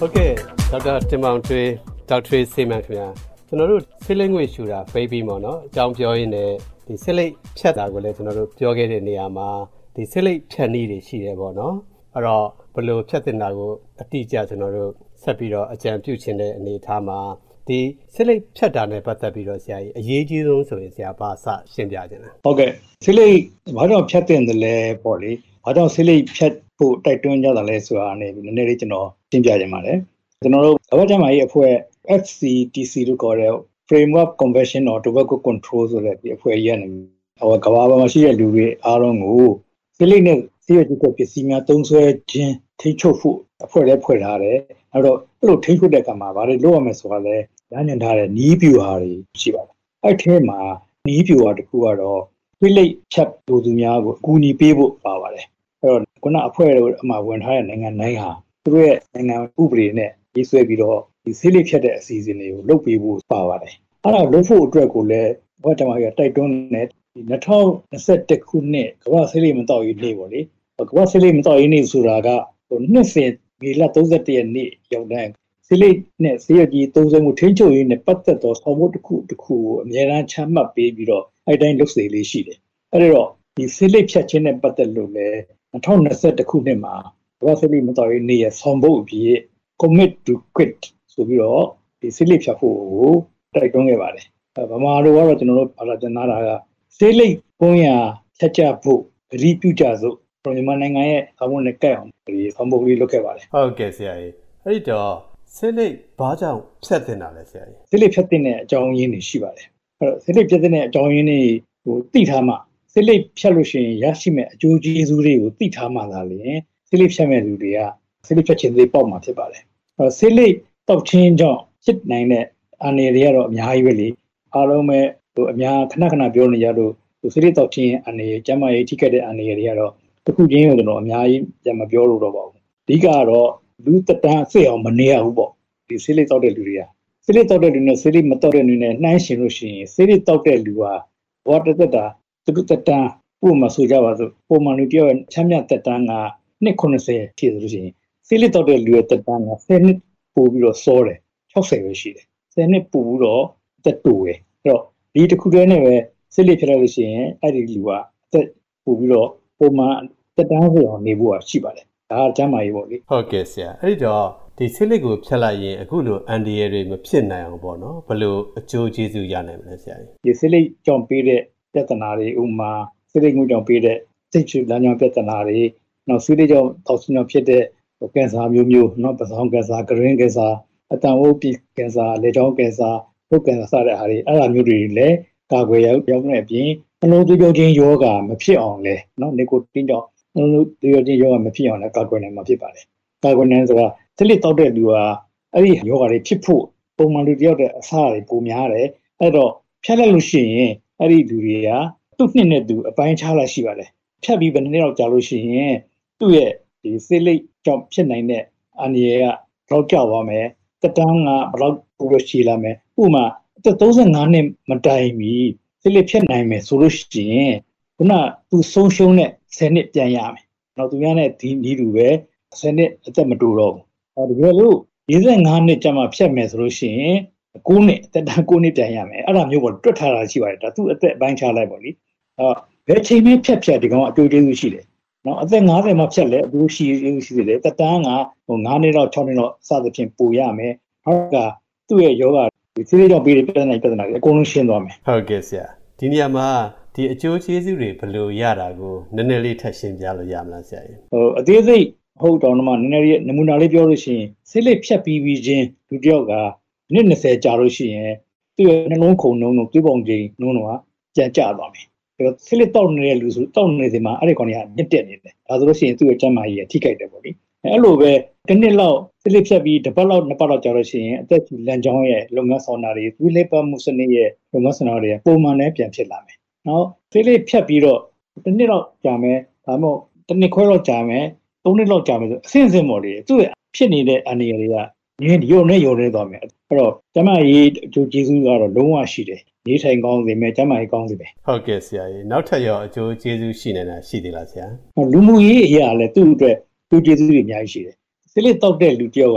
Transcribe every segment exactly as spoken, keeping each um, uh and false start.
ဟုတ်ကဲ့ဒေါက်တာတင်မောင်ထွေးဒေါက်ထရီစေမန်ခင်ဗျာကျွန်တော်တို့ဆေးလိပ်ငွေရှူတာပိတ်ပြီးပေါ့နော်အကြောင်းပြောရင်းနဲ့ဒီဆေးလိပ်ဖြတ်တာကိုလည်းကျွန်တော်တို့ပြောခဲ့တဲ့နေရာမှာဒီဆေးလိပ်ဖြတ်နည်းတွေရှိတယ်ပေါ့နော်အဲ့တော့ဘယ်လိုဖြတ်တင်တာကိုအတိအကျကျွန်တော်တို့ဆက်ပြီးတော့အကြံပြုခြင်းတဲ့အနေအထားမှာဒီဆေးလိပ်ဖြတ်တာနဲ့ပတ်သက်ပြီးတော့ဆရာကြီးအရေးကြီးဆုံးဆိုရင်ဆရာဘာစရှင်းပြခြင်းလဲဟုတ်ကဲ့ဆေးလိပ်ဘာကြောင့်ဖြတ်တင်တယ်လဲပေါ့လေဘာကြောင့်ဆေးလိပ်ဖြတ်ဖို့တိုက်တွန်းကြတာလဲဆိုတာနဲ့နည်းနည်းလေးကျွန်တော်ရှင်းပြခြင်းပါတယ်ကျွန်တော်တို့ကမ္ဘာ့ကျန်းမာရေးအဖွဲ့ F C T C လို့ခေါ်တဲ့ Framework Convention on Tobacco Control ဆိုတဲ့ဒီအဖွဲ့ကြီးကနေဟိုကမ္ဘာပေါ်မှာရှိတဲ့လူတွေအားလုံးကိုဆေးလိပ်နဲ့ဆေးရွက်ကြီးပစ္စည်းများသုံးစွဲခြင်းထိန်းချုပ်ဖို့အဖွဲ့လည်းဖွဲ့ထားတယ်အဲ့တော့အဲ့လိုထိန်းချုပ်တဲ့အခါမှာဗါတွေလုပ်ရမယ်ဆိုတာလဲညညင်ထားတဲ့နီးပြူဟာတွေရှိပါတယ်အဲ့ထဲမှာနီးပြူဟာတစ်ခုကတော့ဆေးလိပ်ဖြတ်လူသူများကိုအကူအညီပေးဖို့ပါပါတယ်အဲ့တော့ခုနအဖွဲ့တို့အမှဝင်ထားတဲ့နိုင်ငံတိုင်းဟာသူတို့ရဲ့နိုင်ငံဥပဒေနဲ့ရေးဆွဲပြီးတော့ဒီဆေးလိပ်ဖြတ်တဲ့အစီအစဉ်တွေကိုလုပ်ပေးဖို့ပါပါတယ်အဲ့ဒါလုပ်ဖို့အတွက်ကိုလည်းဘာတမန်ကတိုက်တွန်းနေဒီ၂၀၂၁ခုနှစ်ကမ္ဘာဆေးလိပ်မတောက်ရေးနေ့ပေါ့လေကမ္ဘာဆေးလိပ်မတောက်ရေးနေ့ဆိုတာကဟိုနှစ်စဉ်မေလ၃၁ရက်နေ့ရောက်တဲ့ဆေးလိပ်နဲ့ဆေးရည်ကြီးသုံးစွဲမှုထိန်းချုပ်ရေးနဲ့ပတ်သက်သောဆောင်မှုတစ်ခုတစ်ခုကိုအများအားချမှတ်ပေးပြီးတော့အဲ့တိုင်းလုပ်စေလေးရှိတယ်အဲ့တော့ဒီဆေးလိပ်ဖြတ်ခြင်းနဲ့ပတ်သက်လို့လည်း၂၀၂၁ခုနှစ်မှာကမ္ဘာဆေးလိပ်မတောက်ရေးနေ့ရဲ့ဆောင်ပုဒ်အဖြစ် commit to quit ဆိုပြီးတော့ဒီဆေးလိပ်ဖြတ်ဖို့ကိုတိုက်တွန်းခဲ့ပါတယ်ဗမာတို့ကတော့ကျွန်တော်တို့ဘာသာပြန်သားတာကဆေးလိပ်ပုံရဖြတ်ချဖို့အရိပြုကြစို့မြန်မာနိုင်ငံရဲ့အဝန်နဲ့ကပ်အောင်ဒီဆောင်ပုဒ်လေးလုပ်ခဲ့ပါတယ်ဟုတ်ကဲ့ဆရာကြီးအဲ့ဒီတော့ဆေးလိပ်ဘာကြောင့်ဖြတ်တင်တာလဲဆရာကြီးဆေးလိပ်ဖြတ်တင်တဲ့အကြောင်းရင်းတွေရှိပါတယ်အဲ့တော့ဆေးလိပ်ဖြတ်တင်တဲ့အကြောင်းရင်းတွေဟိုသိထားမှဆေးလိပ်ဖြတ်လို့ရှိရင်ရရှိမဲ့အကျိုးကျေးဇူးတွေကိုသိထားမှသာလေဆေးလိပ်ဖြတ်မဲ့လူတွေကဆေးလိပ်ဖြတ်ခြင်းတွေပေါက်မှာဖြစ်ပါတယ်အဲ့တော့ဆေးလိပ်တောက်ခြင်းကြောင့်ဖြစ်နိုင်တဲ့အန္တရာယ်တွေကတော့အများကြီးပဲလေအားလုံးပဲဟိုအများခဏခဏပြောနေကြလို့ဟိုဆေးလိပ်တောက်ခြင်းအန္တရာယ်ကျန်းမာရေးထိခိုက်တဲ့အန္တရာယ်တွေကတော့တစ်ခုချင်းကိုကျွန်တော်အများကြီးပြန်မပြောလို့တော့ပါဘူးအဓိကကတော့လူတတန်းစိတ်အောင်မနေရဘူးပေါ့ဒီဆေးလိပ်တောက်တဲ့လူတွေကဆေးလိပ်တောက်တဲ့လူနဲ့ဆေးလိပ်မတောက်တဲ့လူနဲ့နှိုင်းယှဉ်လို့ရှိရင်ဆေးလိပ်တောက်တဲ့လူဟာဘောတသက်တာသူတတန်းပုံမှန်ဆိုကြပါစို့ပုံမှန်လူတယောက်ချမ်းမြတ်သက်တမ်းကနှစ်ခုနှစ်ဆယ်ဖြစ်ဆိုလို့ရှိရင်ဆေးလိပ်တောက်တဲ့လူရဲ့သက်တမ်းကဆယ်နှစ်ပိုပြီးတော့စောတယ်၆၀ပဲရှိတယ်ဆယ်နှစ်ပိုပြီးတော့သက်တူတယ်အဲ့တော့ဒီတစ်ခုတည်းနဲ့ပဲဆေးလိပ်ဖြစ်လိုက်လို့ရှိရင်အဲ့ဒီလူကအသက်ပိုပြီးတော့ပုံမှန်သက်တမ်းဆိုအောင်နေဖို့ရှိပါတယ်ဒါကကျန်းမာရေးပေါ့လေဟုတ်ကဲ့ဆရာအဲ့ဒီတော့ဒီဆေးလိပ်ကိုဖြတ်လိုက်ရင်အခုလိုအန်ဒီရယ်တွေမဖြစ်နိုင်အောင်ပေါ့နော်ဘယ်လိုအကျိုးကျေးဇူးရနိုင်မလဲဆရာကြီးဒီဆေးလိပ်ကြောင့်ပေးတဲ့ပြဿနာတွေဥမာဆေးလိပ်ငွေကြောင့်ပေးတဲ့စိတ်ချလမ်းကြောင်းပြဿနာတွေနောက်ဆေးလိပ်ကြောင့်တောက်ဆင်းကြောင့်ဖြစ်တဲ့ကင်ဆာမျိုးမျိုးနော်ပစောင်းကင်ဆာဂရင်းကင်ဆာအတန်ဝုတ်ပိကင်ဆာလေကြောင်းကင်ဆာပုတ်ကင်ဆာစတဲ့ဟာတွေအဲ့ဒါမျိုးတွေလည်းကာကွယ်ရရောက်နေအပြင်နှလုံးသွေးကြောချင်းယောဂမဖြစ်အောင်လဲနော်နီကိုတင်းကြောင့်နှလုံးသွေးကြောချင်းယောဂမဖြစ်အောင်လဲကာကွယ်နိုင်မှာဖြစ်ပါတယ်ကာကွယ်နိုင်ဆိုတာဆေးလိပ်တောက်တဲ့လူဟာအဲ့ဒီယောဂတွေဖြစ်ဖို့ပုံမှန်လူတယောက်တဲ့အစားတွေပိုများတယ်အဲ့တော့ဖြတ်လိုက်လို့ရှိရင်အဲ့ဒီလူတွေကသူ့နှစ်နဲ့သူအပိုင်းခြားလိုက်ရှိပါတယ်ဖြတ်ပြီးဘယ်နှစ်လောက်ကြာလို့ရှိရင်သူ့ရဲ့ဒီဆေးလိပ်ကြောင့်ဖြစ်နိုင်တဲ့အန္တရာယ်ကဘယ်လောက်ကျသွားမယ်တက်တန်းကဘယ်လောက်ပိုလို့ရှိလာမယ်ဥပမာအသက်၃၅နှစ်မတိုင်မီဆေးလိပ်ဖြတ်နိုင်မယ်ဆိုလို့ရှိရင်ခုနသူဆုံးရှုံးတဲ့ဆယ်နှစ်ပြန်ရမယ်နောက်သူများနဲ့ဒီနည်းတူပဲဆယ်နှစ်အသက်မတူတော့ဘူးအဲဒါပြောလို့၄၅နှစ်ကျမှဖြတ်မယ်ဆိုလို့ရှိရင်၉နှစ်အသက်တန်း၉နှစ်ပြန်ရမယ်အဲ့ဒါမျိုးပေါ့တွက်ထားတာရှိပါတယ်ဒါသူ့အသက်အပိုင်းခြားလိုက်ပေါ့လေအဲဘယ်ချိန်မှဖြတ်ဖြတ်ဒီကောင်အကျိုးကျေးဇူးရှိတယ်နော်အသက်၅၀မှာဖြတ်လဲအကျိုးရှိရှိတယ်တက်တန်းကဟို၅နှစ်တော့၆နှစ်တော့စသဖြင့်ပိုရမယ်နောက်ကသူ့ရဲ့ယောဂဒီဆေးလေးကြောင့်ပေးတဲ့ပြဿနာပြဿနာတွေအကုန်လုံးရှင်းသွားမယ်ဟုတ်ကဲ့ဆရာဒီနေရာမှာဒီအကျိုးကျေးဇူးတွေဘယ်လိုရတာကိုနည်းနည်းလေးထပ်ရှင်းပြလို့ရမလားဆရာကြီးဟိုအသေးစိတ်ဟုတ်တော်တော့မှနည်းနည်းလေးနမူနာလေးပြောလို့ရှိရင်ဆေးလိပ်ဖြတ်ပြီးပြီးချင်းလူတစ်ယောက်ကနှစ်၂၀ကြာလို့ရှိရင်သူ့ရဲ့နှလုံးခုန်နှုန်းတို့သွေးပေါင်ချိန်နှုန်းတို့ကပြန်ကျသွားမယ်အဲတော့ဆေးလိပ်တောက်နေတဲ့လူဆိုတောက်နေစမှာအဲ့ဒီကောင်ကြီးကမြင့်တက်နေတယ်ဒါဆိုလို့ရှိရင်သူ့ရဲ့ကျန်းမာရေးကထိခိုက်တယ်ပေါ့လေအဲ့လိုပဲတစ်နှစ်လောက်ဆေးလိပ်ဖြတ်ပြီးတစ်ပတ်လောက်နှစ်ပတ်လောက်ကြာလို့ရှိရင်အသက်ကြီးလမ်းကြောင်းရဲ့လုပ်ငန်းဆောင်တာတွေသွေးလိပ်ပတ်မှုစနစ်ရဲ့လုပ်ငန်းဆောင်တာတွေပုံမှန်နဲ့ပြန်ဖြစ်လာမယ်နော်ဆေးလိပ်ဖြတ်ပြီးတော့တစ်နှစ်လောက်ကြာမယ်ဒါမှမဟုတ်တစ်နှစ်ခွဲလောက်ကြာမယ်သုံးနှစ်လောက်ကြာမယ်ဆိုအဆင့်ဆင့်ပေါ့လေသူ့ရဲ့ဖြစ်နေတဲ့အန္တရာယ်တွေကငင်းရုံနဲ့ရုံနဲ့သွားမယ်အဲ့တော့ကျမကြီးအကျိုးကျေးဇူးကတော့လုံးဝရှိတယ်နေထိုင်ကောင်းစေမယ်ကျမကြီးကောင်းစေမယ်ဟုတ်ကဲ့ဆရာကြီးနောက်ထပ်ရောအကျိုးကျေးဇူးရှိနေတာရှိသေးလားဆရာလူမှုရေးအရာလည်းသူ့အတွက်အကျိုးကျေးဇူးတွေအများကြီးရှိတယ်ဆေးလိပ်တောက်တဲ့လူတယောက်က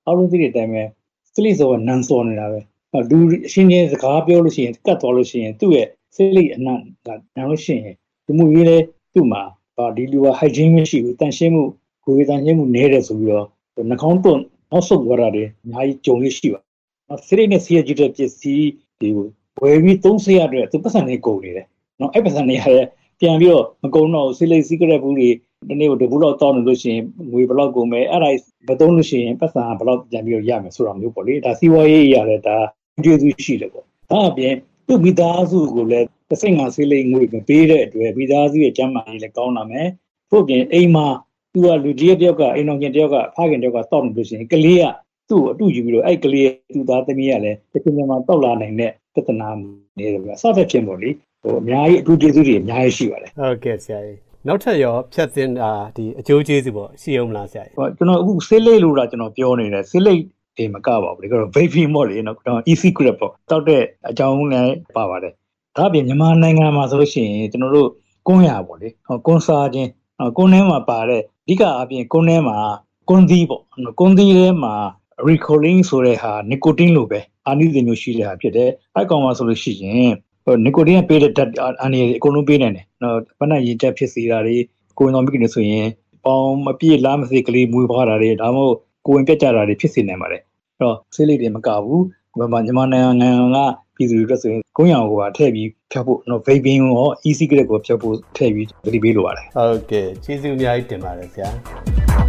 အားလုံးသိတဲ့အတိုင်းပဲစိလိဆိုတာနန်စော်နေတာပဲလူအရှင်းချင်းစကားပြောလို့ရှိရင်ကတ်သွားလို့ရှိရင်သူ့ရဲ့စိလိအနံ့ကနန်လို့ရှိရင်ဒီမှုရေးလဲသူ့မှာဒီလူက hygiene မရှိဘူးတန်ရှင်းမှုကိုယ်ရည်တန်ရှင်းမှုနည်းတယ်ဆိုပြီးတော့နှာခေါင်းသွန်းနောက်ဆုတ်သွားတာတွေအများကြီးကြုံရရှိပါစိလိနဲ့ဆေးရည်တဲ့ပစ္စည်းတွေကိုဝယ်ပြီးသုံးဆေးရတဲ့သူပတ်စံတွေကုန်နေတယ်နော်အဲ့ပတ်စံတွေရတယ်ပြန်ပြီးတော့မကုန်တော့စိလိစီးကြတဲ့ဘူးတွေဒီနေ့ကိုတဘူးလောက်တောင်းလို့ရှိရင်ငွေဘယ်လောက်ကုန်မယ်အဲ့ဒါမသုံးလို့ရှိရင်ပတ်စံဘယ်လောက်ပြန်ပြီးတော့ရမယ်ဆိုတာမျိုးပေါ့လေဒါစီးပွားရေးရတယ်ဒါကျေးဇူးရှိတယ်ပေါ့ဒါအပြင်သူ့မိသားစုကိုလည်းတစ်စိတ်ငါစိလိငွေမပေးတဲ့အတွက်မိသားစုရဲ့ကျန်းမာရေးလည်းကောင်းလာမယ်ထို့ပြင်အိမ်မှာသူကလူကြီးတယောက်ကအိမ်တော်ကျင်တယောက်ကဖခင်တယောက်ကတောက်နေလို့ရှိရင်ကလေးကသူ့ကိုအတူယူပြီးတော့အဲ့ကလေးသူ့သားသမီးကလည်းတစ်ချိန်မှာတောက်လာနိုင်တဲ့ပြဿနာနေတယ်ဗျာစသဖြင့်ပေါ့လေဟိုအများကြီးအထူးကျေးဇူးတွေအများကြီးရှိပါတယ်ဟုတ်ကဲ့ဆရာကြီးနောက်ထပ်ရောဖြတ်သင်းတာဒီအကျိုးကျေးဇူးပေါ့ရှိအောင်မလားဆရာကြီးဟောကျွန်တော်အခုဆေးလိပ်လို့လားကျွန်တော်ပြောနေတယ်ဆေးလိပ်ဒီမကပါဘူးလေကတော့ vaping ပေါ့လေနော်ကျွန်တော် e-cigarette ပေါ့တောက်တဲ့အကြောင်းလည်းပါပါတယ်ဒါအပြင်မြန်မာနိုင်ငံမှာဆိုလို့ရှိရင်ကျွန်တော်တို့ကွန်းရပေါ့လေဟောကွန်းစားခြင်းကွန်းထဲမှာပါတဲ့အဓိကအပြင်ကွန်းထဲမှာကွန်းသီးပေါ့ကွန်းသီးထဲမှာ Ricoline ဆိုတဲ့ဟာ nicotine လို့ပဲအာနိသင်မျိုးရှိတဲ့ဟာဖြစ်တယ်အဲ့ကောင်မှာဆိုလို့ရှိရင်nicotine ပေးတဲ့ဓာတ်အာနိအကုန်လုံးပေးနိုင်တယ်နော်ဘဏ္ဍရည်တက်ဖြစ်စေတာတွေကိုယ်တော်မိခင်တွေဆိုရင်ပေါင်မပြည့်လားမစေကလေးမွေးဖွားတာတွေဒါမှမဟုတ်ကိုယ်ဝင်ပြတ်ကြတာတွေဖြစ်စေနိုင်ပါတယ်အဲ့တော့ဆေးလိပ်တွေမကဘူးမြန်မာမြန်မာနိုင်ငံကပြည်သူတွေအတွက်ဆိုရင်ကုန်းရောင်ကိုပါထည့်ပြီးဖြတ်ဖို့နော် vaping ရော e-cigarette ကိုဖြတ်ဖို့ထည့်ပြီးသတိပေးလိုပါတယ်ဟုတ်ကဲ့ကျေးဇူးအများကြီးတင်ပါတယ်ဆရာ